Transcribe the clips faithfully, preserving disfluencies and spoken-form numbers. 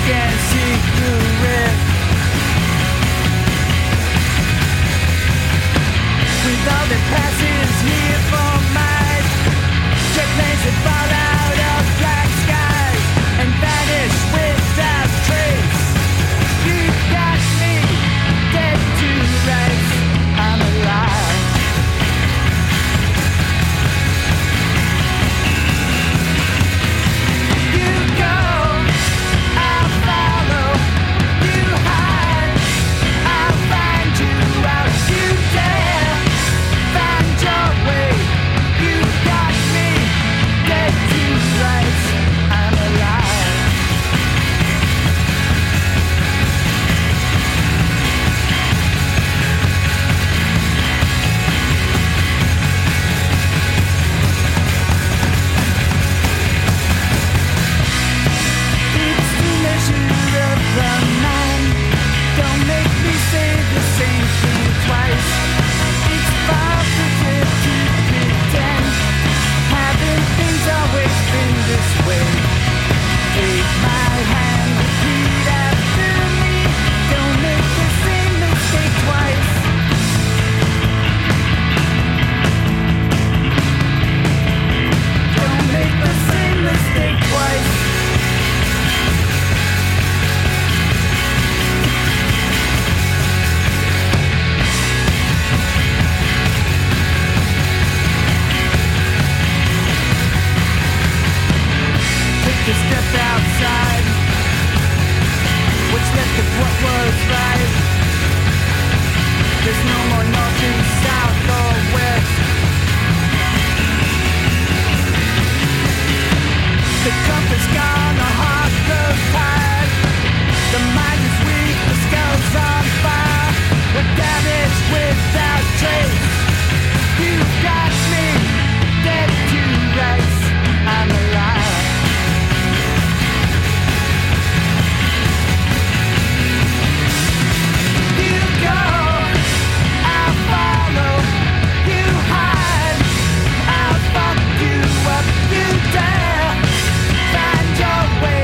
can't see through it. With all that passes here for miles, jet planes that fall out of black skies and vanish without trace. You got me dead to rights. I'm alive. Way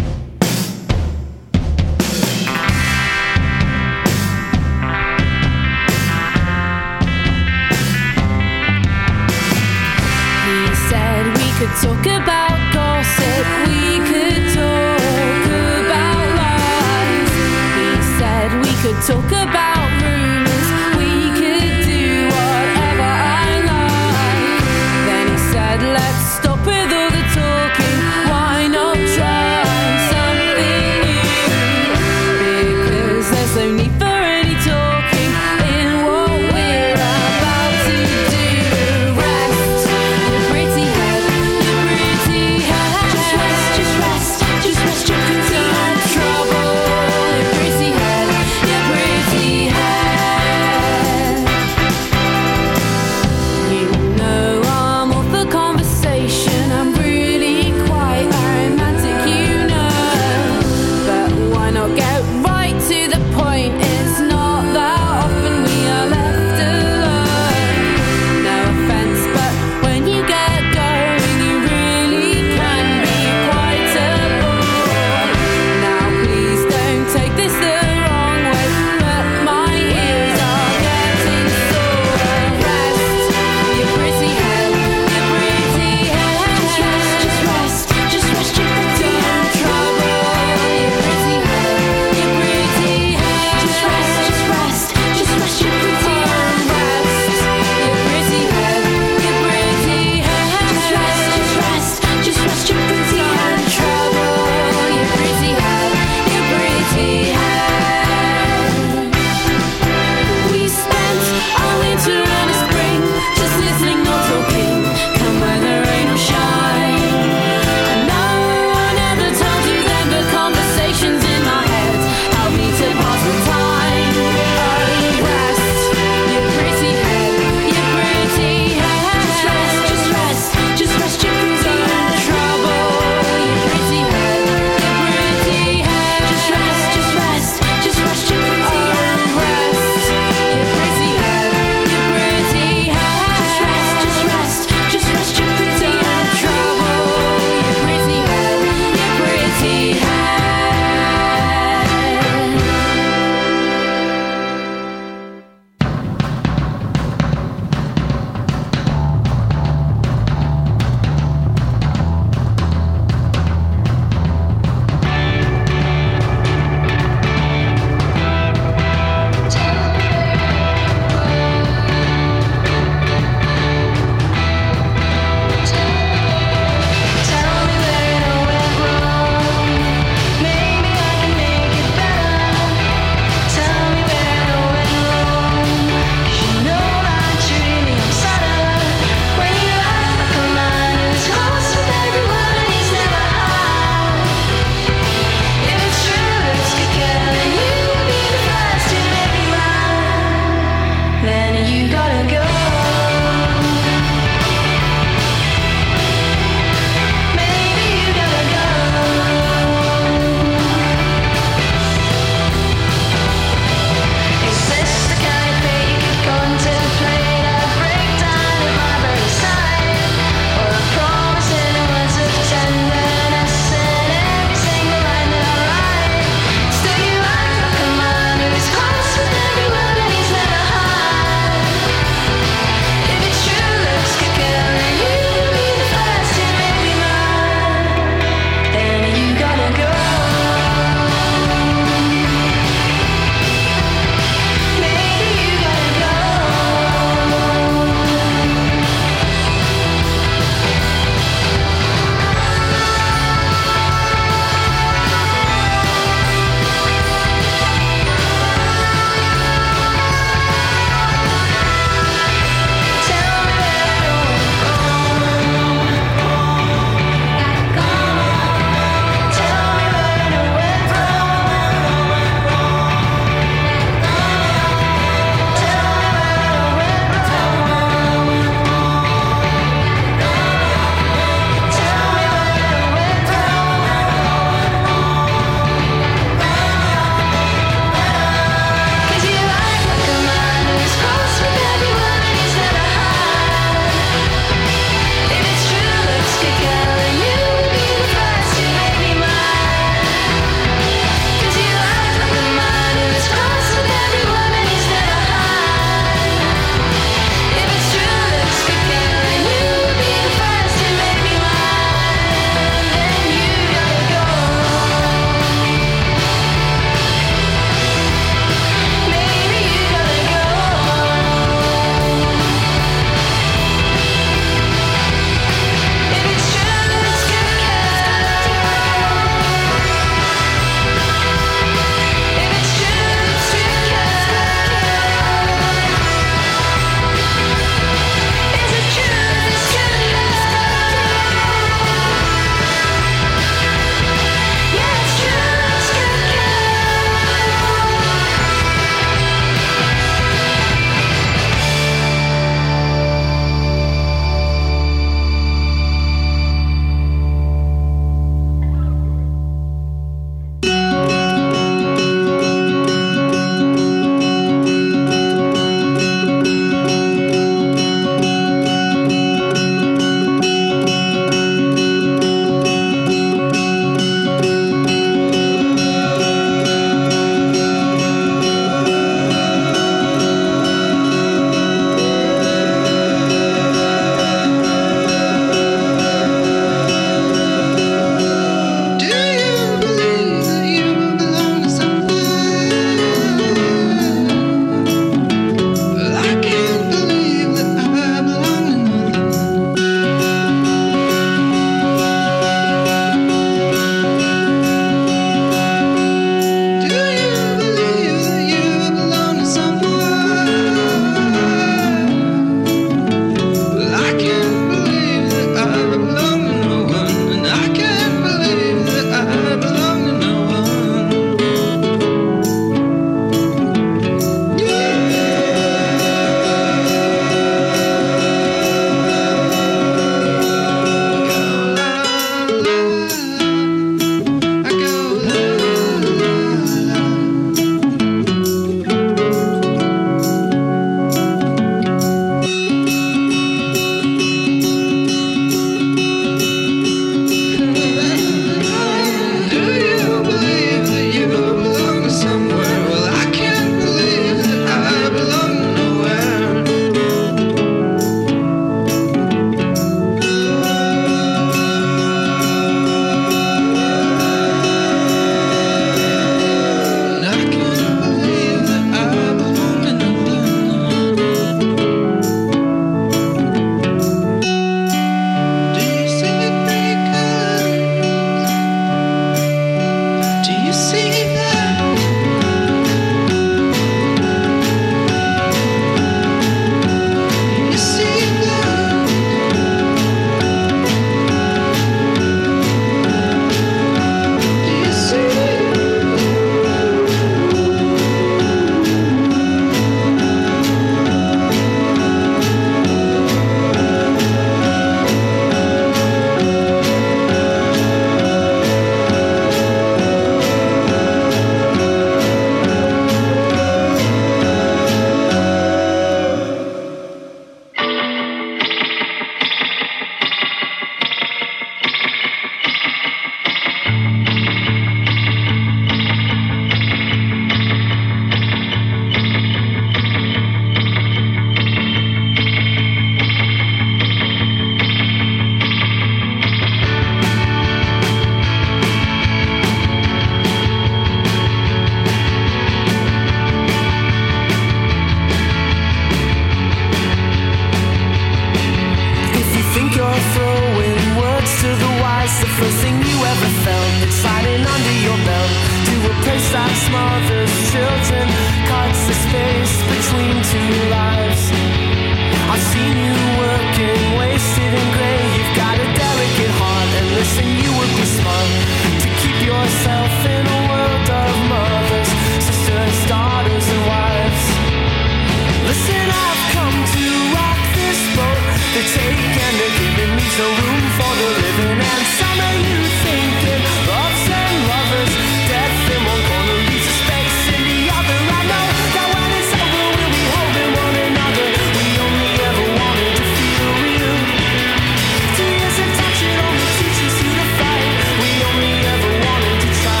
that smothers children, cuts the space between two lives. I've seen you working, wasted and grey. You've got a delicate heart, and listen, you would be smart to keep yourself in a world of mothers, sisters, daughters and wives. Listen, I've come to rock this boat. They take and they're giving me no room for the living. And some of you thinking loves and lovers, death in one corner leaves a space in the other. I know that when it's over we'll be holding one another. We only ever wanted to feel real. Two years of touch, it only teaches you to fight. We only ever wanted to try.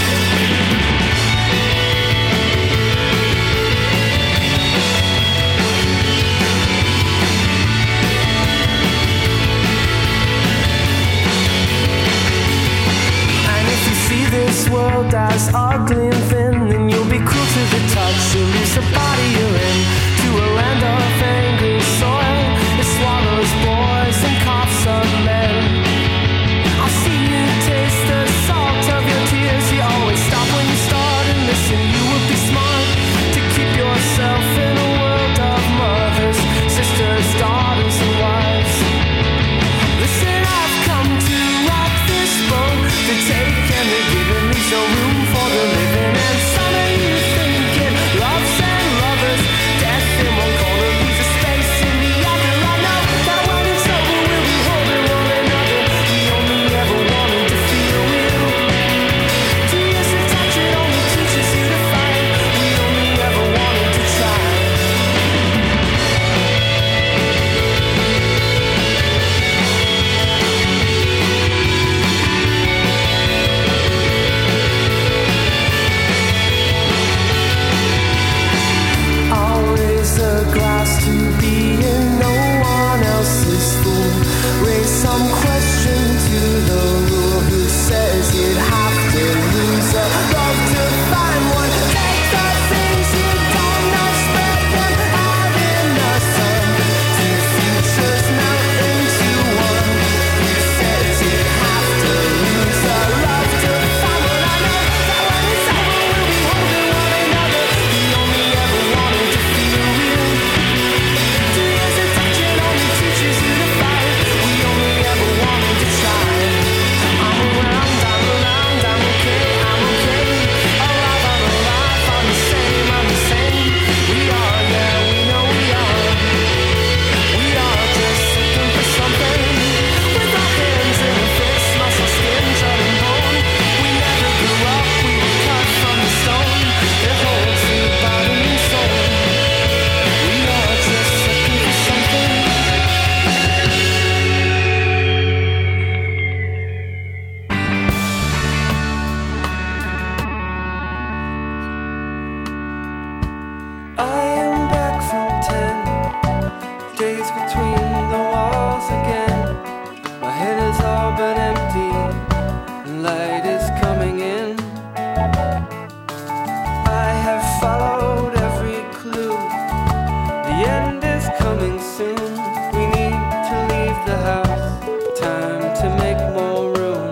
This world as ugly and thin, then you'll be cruel to the touch. You'll lose the body you're in to a land of angry soil. It swallows boys and coughs of men. I've seen you taste the salt of your tears. You always stop when you start and listen. You would be smart to keep yourself in a world of mothers, sisters, daughters and wives. Listen, I've come to rock this boat. To take and to give and leave no room for the living. And some of you thinking loves and lovers, death in one corner leaves a space in the other. I know that when it's over we'll be holding one another. We only ever wanted to feel real. Two years of touch, it only teaches you to fight. We only ever wanted to try. A glass to be in, no one else's fool. Raise some question to the rule. Who says you'd have to lose a love to find one? Take the things you don't know, spread them out in the sun. Two futures melt into one. Who says you'd have to lose a love to find one? I know that when it's over we'll be holding one another. We only ever wanted to feel real. Two years of touch, it only teaches you to fight. We only ever wanted to try. I'm around, I'm around, I'm okay, I'm okay. Alive, I'm alive, I'm the same, I'm the same. We are, yeah, we know we are. We are just looking for something. With our hands in our fists, muscle, skin, blood and bone. We never grew up, we were cut from the stone. It holds you body and soul. We are just looking for something. I am back from ten days between the walls again. My head is all but empty, and light is coming in. I have followed every clue. The end is coming soon. We need to leave the house. Time to make more room.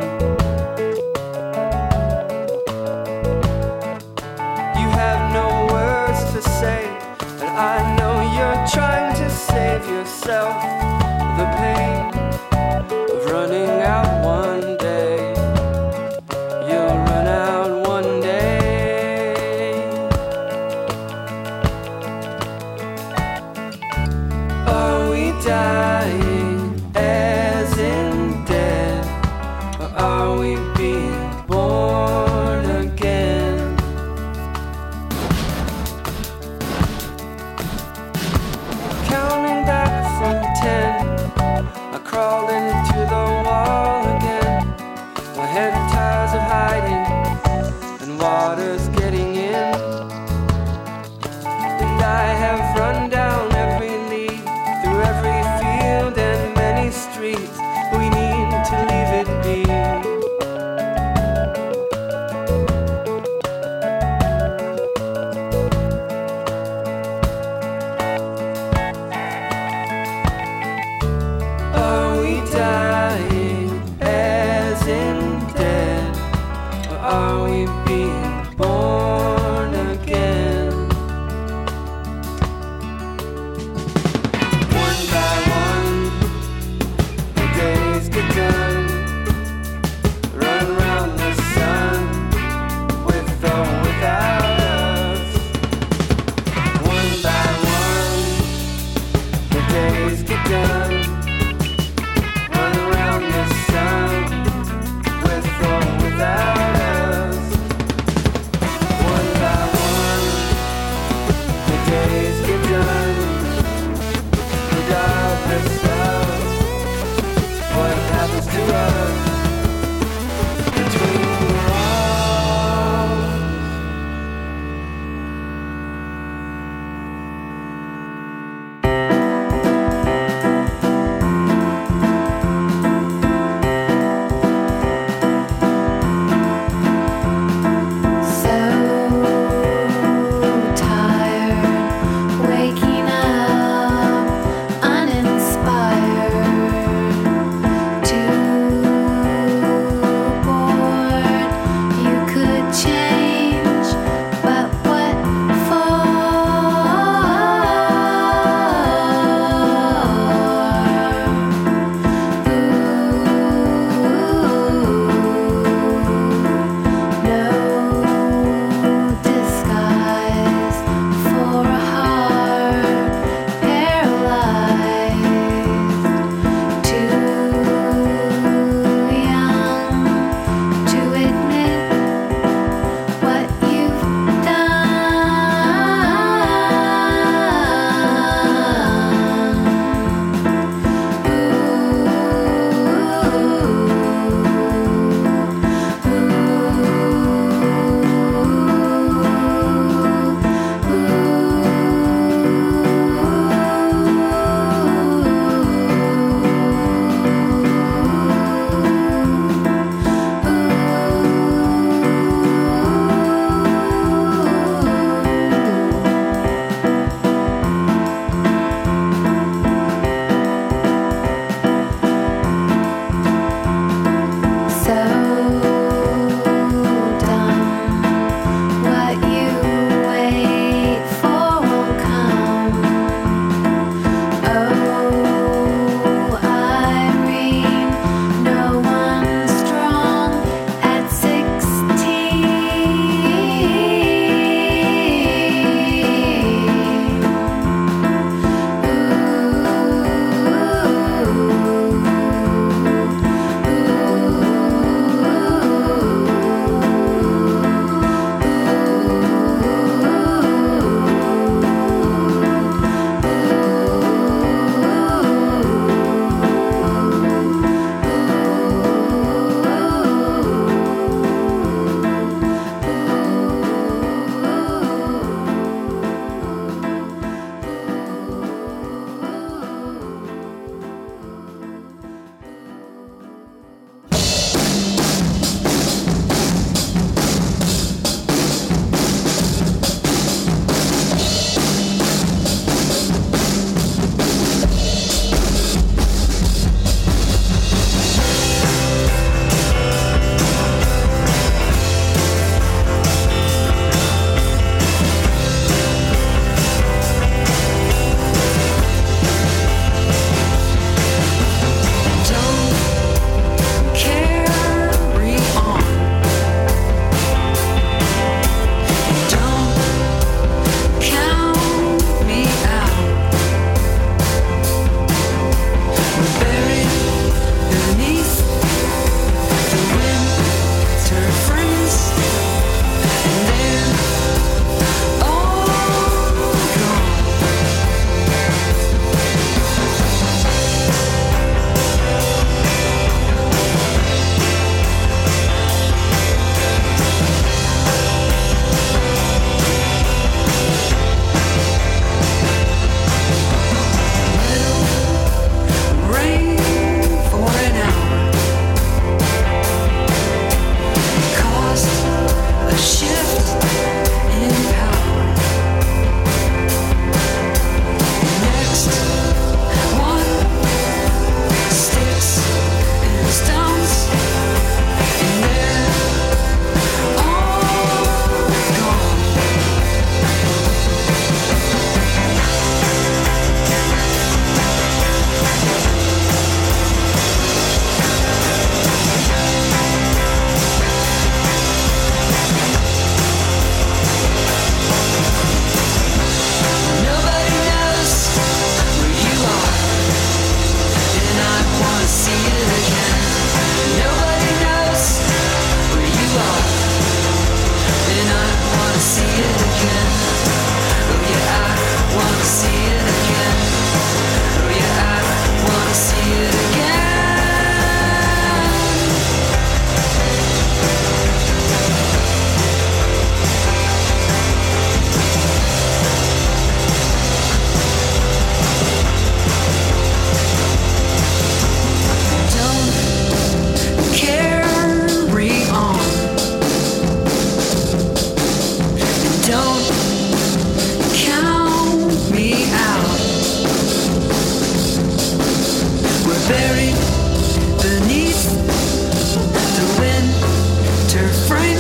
You have no words to say, but I know you're trying to save yourself the pain of running out one day. You'll run out one day. Are we dying as in dead, or are we being born again? Counting back from ten, I crawled into the wall again. My head tired of hiding, and water's getting in. And I have run down every lead, through every field and many streets. We need to leave it be. Are we dying as in dead, or are we being born again. One by one, the days get done. Run around the sun, with or without us. One by one, the days get done. Run around the sun, with or without us.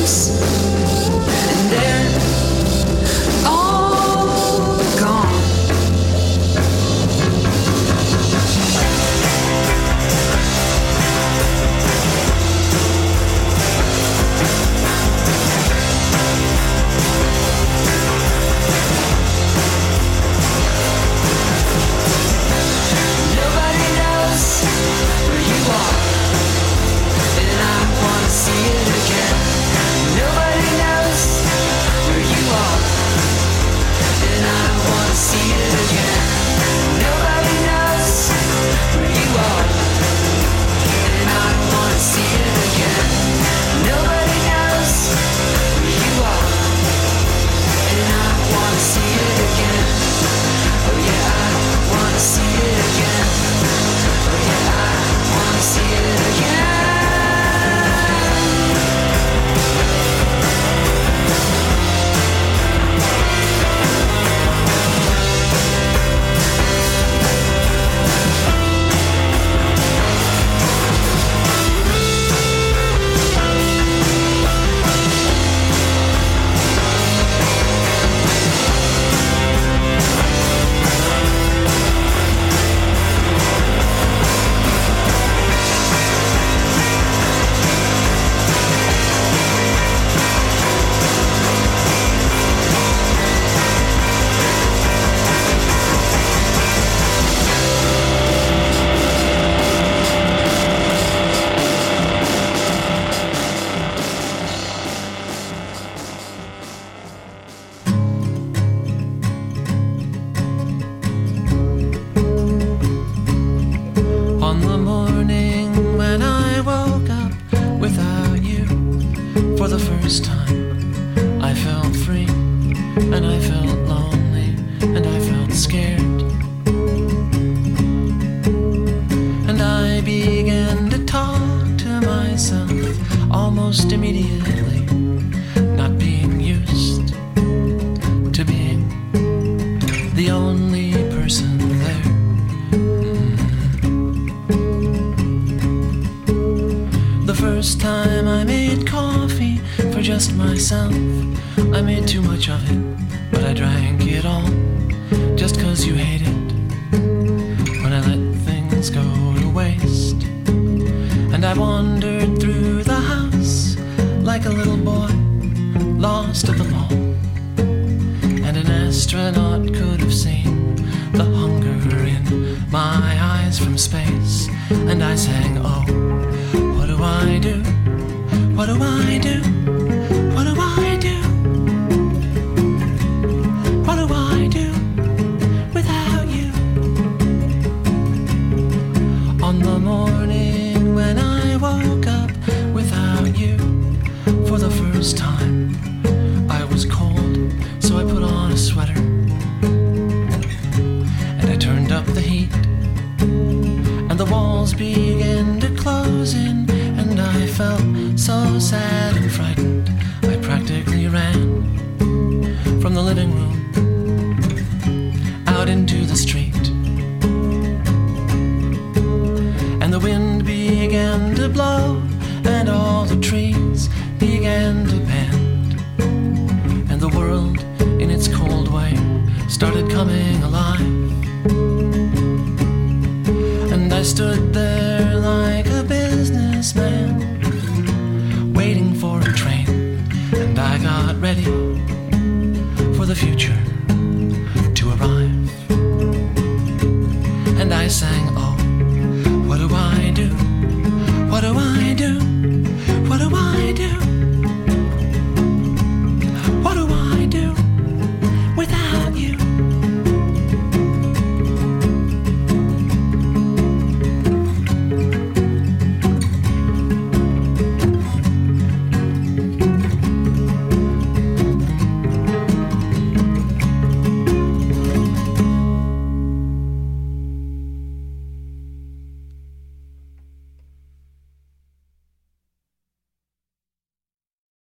Waiting for a train, and I got ready for the future.